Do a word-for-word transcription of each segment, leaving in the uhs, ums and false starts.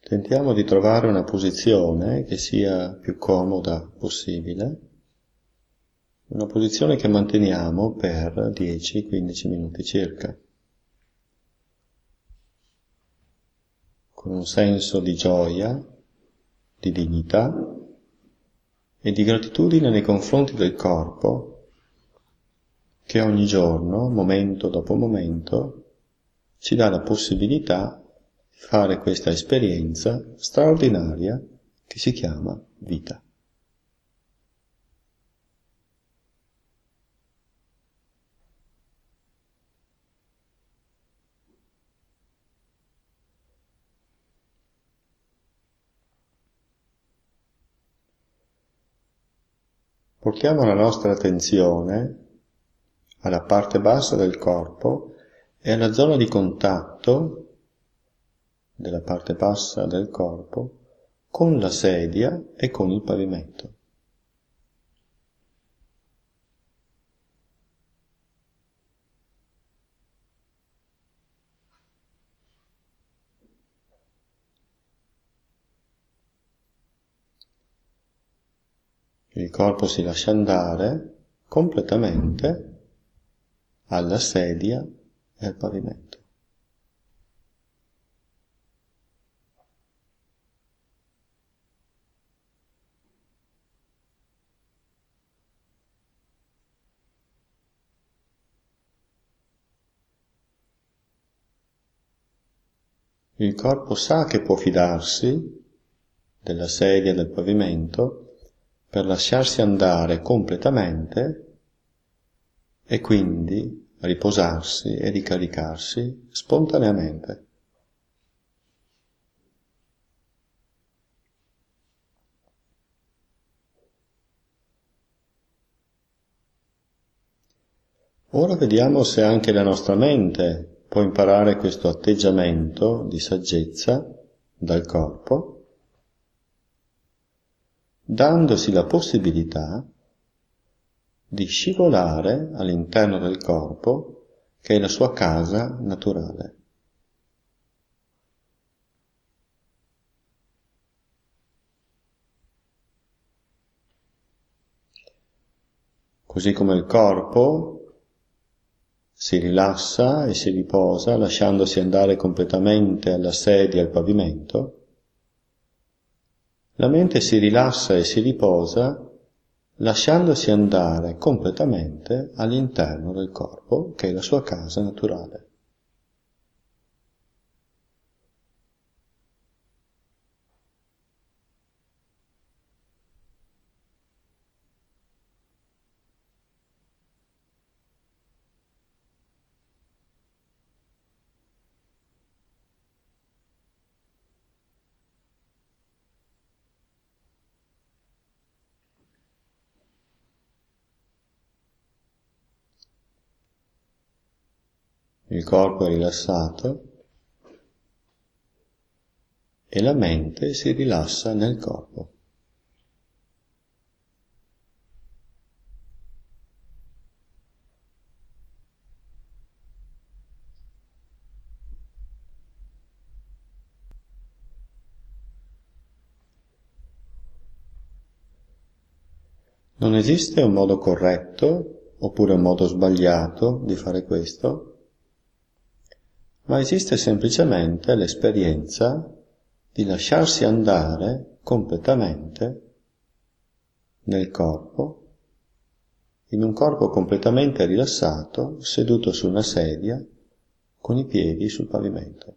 Tentiamo di trovare una posizione che sia più comoda possibile, una posizione che manteniamo per dieci quindici minuti circa, con un senso di gioia, di dignità e di gratitudine nei confronti del corpo che ogni giorno, momento dopo momento, ci dà la possibilità di fare questa esperienza straordinaria che si chiama vita. Portiamo la nostra attenzione alla parte bassa del corpo e alla zona di contatto della parte bassa del corpo con la sedia e con il pavimento. Il corpo si lascia andare completamente alla sedia e al pavimento. Il corpo sa che può fidarsi della sedia e del pavimento per lasciarsi andare completamente e quindi riposarsi e ricaricarsi spontaneamente. Ora vediamo se anche la nostra mente può imparare questo atteggiamento di saggezza dal corpo, dandosi la possibilità di scivolare all'interno del corpo, che è la sua casa naturale. Così come il corpo si rilassa e si riposa, lasciandosi andare completamente alla sedia e al pavimento, la mente si rilassa e si riposa lasciandosi andare completamente all'interno del corpo, che è la sua casa naturale. Il corpo è rilassato e la mente si rilassa nel corpo. Non esiste un modo corretto oppure un modo sbagliato di fare questo, ma esiste semplicemente l'esperienza di lasciarsi andare completamente nel corpo, in un corpo completamente rilassato, seduto su una sedia, con i piedi sul pavimento.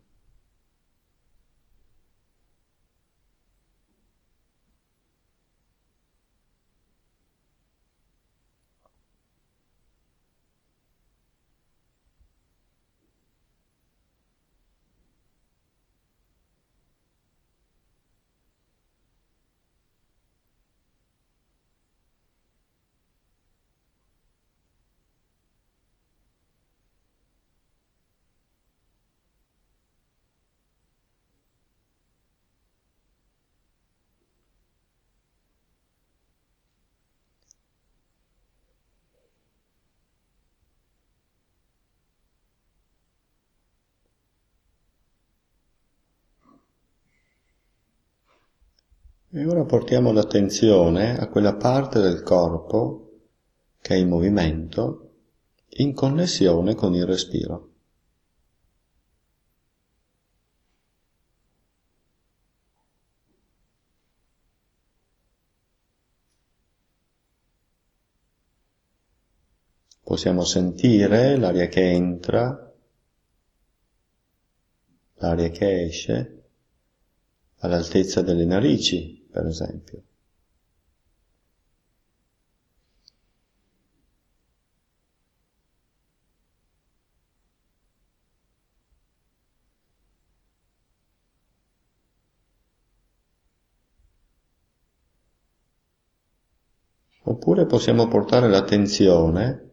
E ora portiamo l'attenzione a quella parte del corpo che è in movimento, in connessione con il respiro. Possiamo sentire l'aria che entra, l'aria che esce, all'altezza delle narici, per esempio. Oppure possiamo portare l'attenzione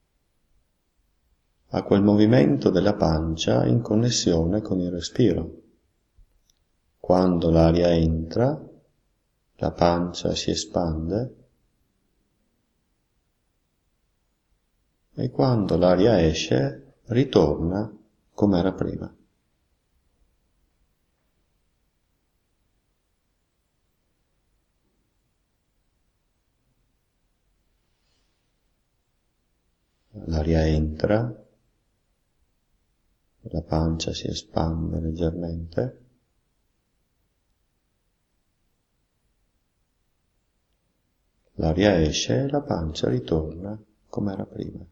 a quel movimento della pancia in connessione con il respiro. Quando l'aria entra, la pancia si espande e quando l'aria esce, ritorna come era prima. L'aria entra, la pancia si espande leggermente, l'aria esce e la pancia ritorna come era prima.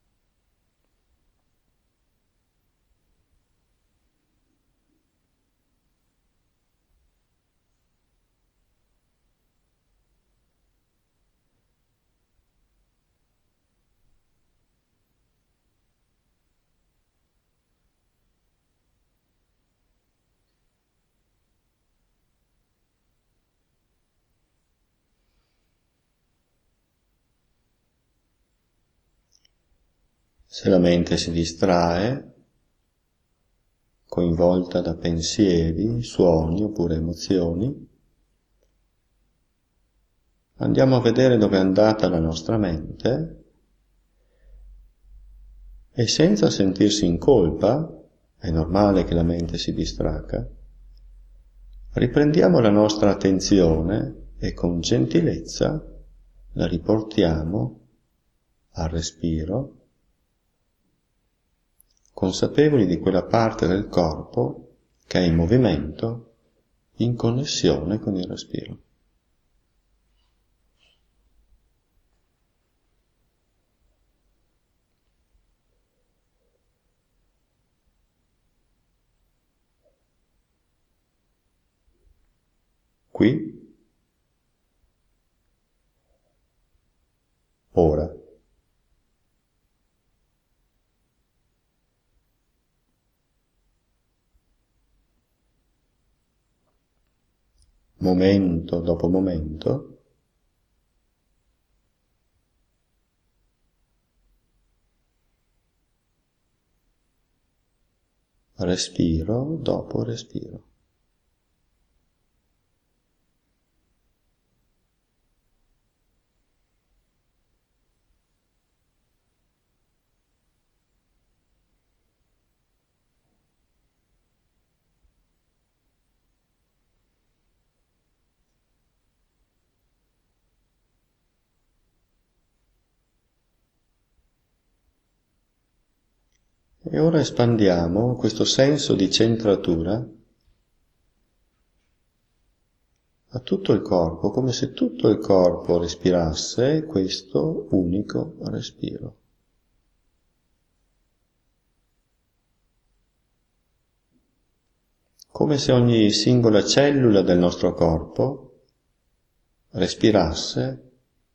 Se la mente si distrae, coinvolta da pensieri, suoni oppure emozioni, andiamo a vedere dove è andata la nostra mente e senza sentirsi in colpa, è normale che la mente si distracca, riprendiamo la nostra attenzione e con gentilezza la riportiamo al respiro, consapevoli di quella parte del corpo che è in movimento, in connessione con il respiro. Qui, ora. Momento dopo momento, respiro dopo respiro. E ora espandiamo questo senso di centratura a tutto il corpo, come se tutto il corpo respirasse questo unico respiro. Come se ogni singola cellula del nostro corpo respirasse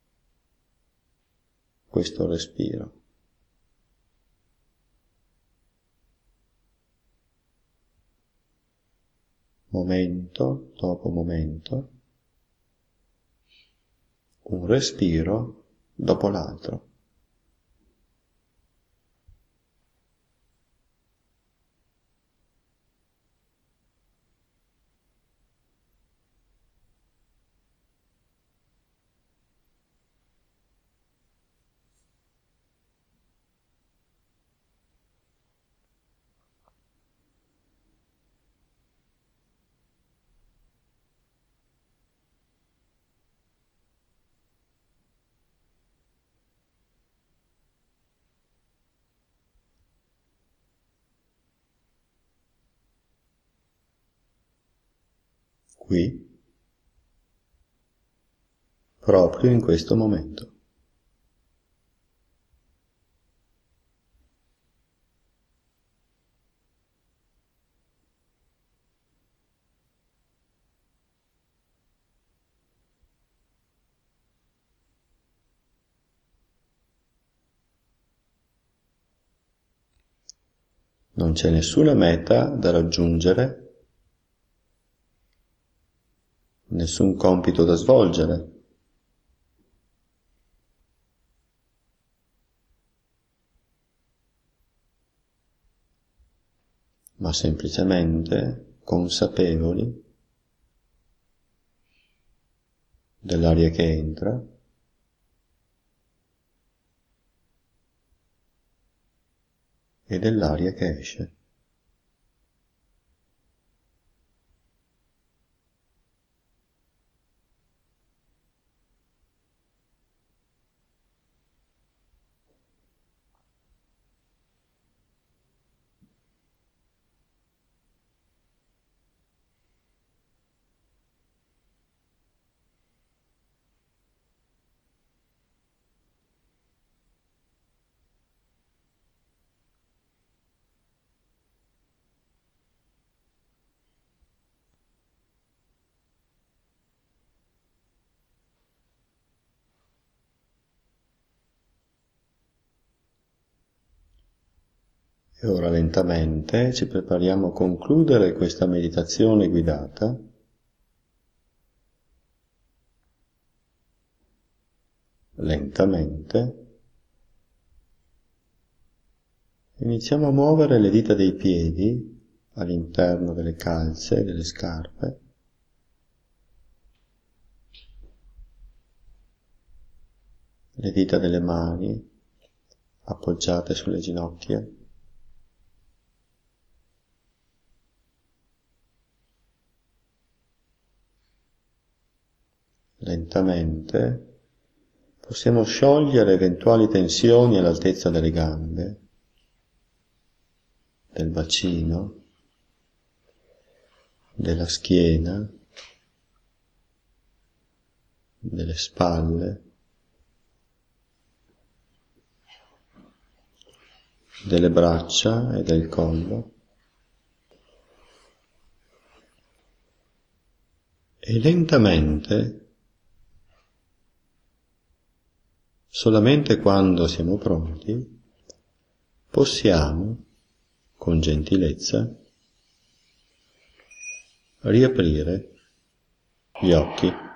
questo respiro. Momento dopo momento, un respiro dopo l'altro. qui, proprio in questo momento. Non c'è nessuna meta da raggiungere, nessun compito da svolgere. Ma semplicemente consapevoli dell'aria che entra e dell'aria che esce. E ora lentamente ci prepariamo a concludere questa meditazione guidata lentamente. Iniziamo a muovere le dita dei piedi all'interno delle calze e delle scarpe. Le dita delle mani appoggiate sulle ginocchia. Lentamente possiamo sciogliere eventuali tensioni all'altezza delle gambe, del bacino, della schiena, delle spalle, delle braccia e del collo. E lentamente, solamente quando siamo pronti, possiamo, con gentilezza, riaprire gli occhi.